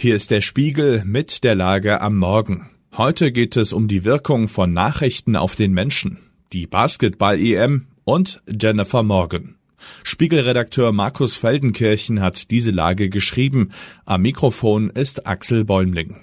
Hier ist der Spiegel mit der Lage am Morgen. Heute geht es um die Wirkung von Nachrichten auf den Menschen, die Basketball-EM und Jennifer Morgan. Spiegelredakteur Markus Feldenkirchen hat diese Lage geschrieben. Am Mikrofon ist Axel Bäumling.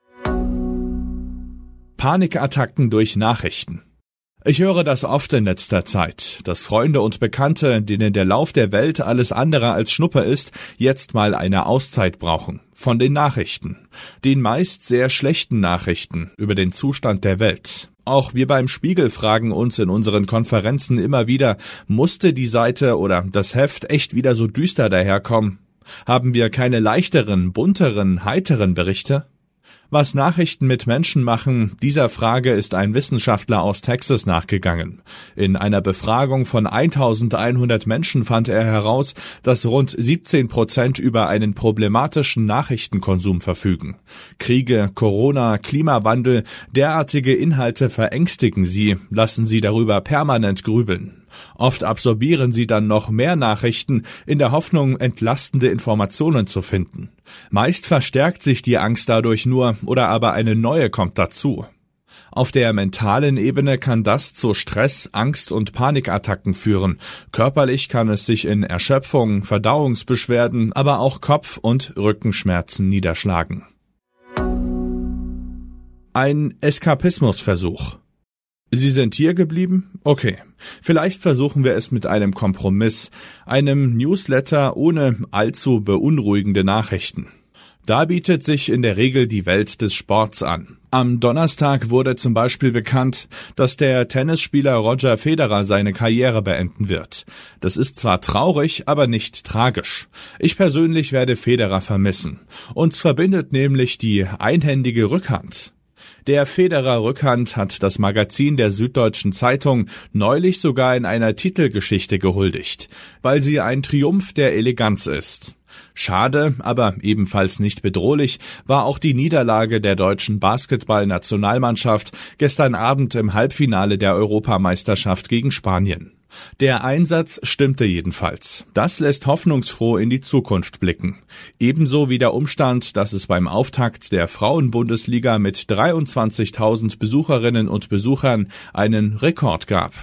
Panikattacken durch Nachrichten. Ich höre das oft in letzter Zeit, dass Freunde und Bekannte, denen der Lauf der Welt alles andere als Schnuppe ist, jetzt mal eine Auszeit brauchen. Von den Nachrichten. Den meist sehr schlechten Nachrichten über den Zustand der Welt. Auch wir beim Spiegel fragen uns in unseren Konferenzen immer wieder, musste die Seite oder das Heft echt wieder so düster daherkommen? Haben wir keine leichteren, bunteren, heiteren Berichte? Was Nachrichten mit Menschen machen, dieser Frage ist ein Wissenschaftler aus Texas nachgegangen. In einer Befragung von 1100 Menschen fand er heraus, dass rund 17% über einen problematischen Nachrichtenkonsum verfügen. Kriege, Corona, Klimawandel, derartige Inhalte verängstigen sie, lassen sie darüber permanent grübeln. Oft absorbieren sie dann noch mehr Nachrichten, in der Hoffnung, entlastende Informationen zu finden. Meist verstärkt sich die Angst dadurch nur oder aber eine neue kommt dazu. Auf der mentalen Ebene kann das zu Stress, Angst und Panikattacken führen. Körperlich kann es sich in Erschöpfung, Verdauungsbeschwerden, aber auch Kopf- und Rückenschmerzen niederschlagen. Ein Eskapismusversuch. Sie sind hier geblieben? Okay. Vielleicht versuchen wir es mit einem Kompromiss, einem Newsletter ohne allzu beunruhigende Nachrichten. Da bietet sich in der Regel die Welt des Sports an. Am Donnerstag wurde zum Beispiel bekannt, dass der Tennisspieler Roger Federer seine Karriere beenden wird. Das ist zwar traurig, aber nicht tragisch. Ich persönlich werde Federer vermissen. Uns verbindet nämlich die einhändige Rückhand. Der Federer-Rückhand hat das Magazin der Süddeutschen Zeitung neulich sogar in einer Titelgeschichte gehuldigt, weil sie ein Triumph der Eleganz ist. Schade, aber ebenfalls nicht bedrohlich, war auch die Niederlage der deutschen Basketball-Nationalmannschaft gestern Abend im Halbfinale der Europameisterschaft gegen Spanien. Der Einsatz stimmte jedenfalls. Das lässt hoffnungsfroh in die Zukunft blicken. Ebenso wie der Umstand, dass es beim Auftakt der Frauenbundesliga mit 23.000 Besucherinnen und Besuchern einen Rekord gab.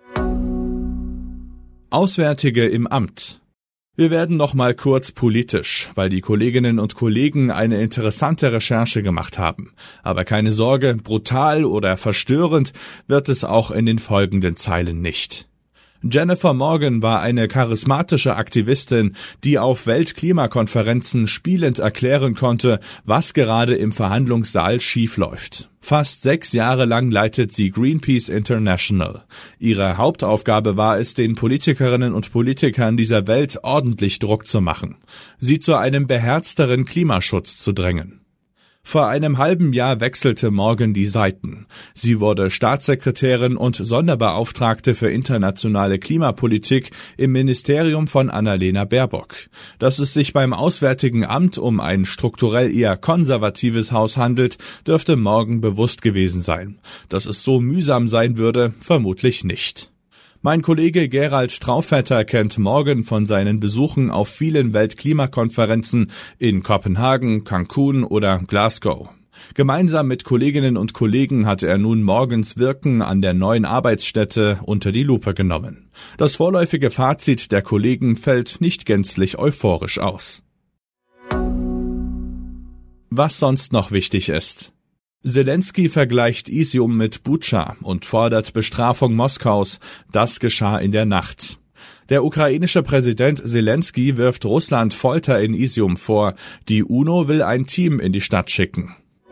Auswärtige im Amt. Wir werden noch mal kurz politisch, weil die Kolleginnen und Kollegen eine interessante Recherche gemacht haben. Aber keine Sorge, brutal oder verstörend wird es auch in den folgenden Zeilen nicht. Jennifer Morgan war eine charismatische Aktivistin, die auf Weltklimakonferenzen spielend erklären konnte, was gerade im Verhandlungssaal schiefläuft. Fast 6 Jahre lang leitet sie Greenpeace International. Ihre Hauptaufgabe war es, den Politikerinnen und Politikern dieser Welt ordentlich Druck zu machen, sie zu einem beherzteren Klimaschutz zu drängen. Vor einem halben Jahr wechselte Morgan die Seiten. Sie wurde Staatssekretärin und Sonderbeauftragte für internationale Klimapolitik im Ministerium von Annalena Baerbock. Dass es sich beim Auswärtigen Amt um ein strukturell eher konservatives Haus handelt, dürfte Morgan bewusst gewesen sein. Dass es so mühsam sein würde, vermutlich nicht. Mein Kollege Gerald Traufetter kennt Morgan von seinen Besuchen auf vielen Weltklimakonferenzen in Kopenhagen, Cancun oder Glasgow. Gemeinsam mit Kolleginnen und Kollegen hat er nun Morgans Wirken an der neuen Arbeitsstätte unter die Lupe genommen. Das vorläufige Fazit der Kollegen fällt nicht gänzlich euphorisch aus. Was sonst noch wichtig ist. Selenskyj vergleicht Isium mit Butscha und fordert Bestrafung Moskaus. Das geschah in der Nacht. Der ukrainische Präsident Selenskyj wirft Russland Folter in Isium vor. Die UNO will ein Team in die Stadt schicken.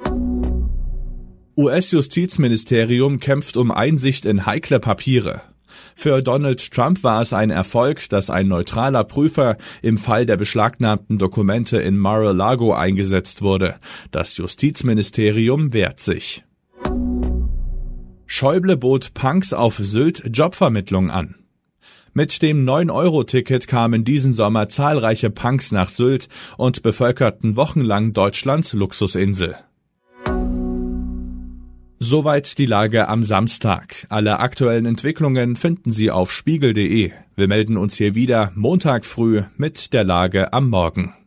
US-Justizministerium kämpft um Einsicht in heikle Papiere. Für Donald Trump war es ein Erfolg, dass ein neutraler Prüfer im Fall der beschlagnahmten Dokumente in Mar-a-Lago eingesetzt wurde. Das Justizministerium wehrt sich. Schäuble bot Punks auf Sylt Jobvermittlung an. Mit dem 9-Euro-Ticket kamen diesen Sommer zahlreiche Punks nach Sylt und bevölkerten wochenlang Deutschlands Luxusinsel. Soweit die Lage am Samstag. Alle aktuellen Entwicklungen finden Sie auf spiegel.de. Wir melden uns hier wieder Montag früh mit der Lage am Morgen.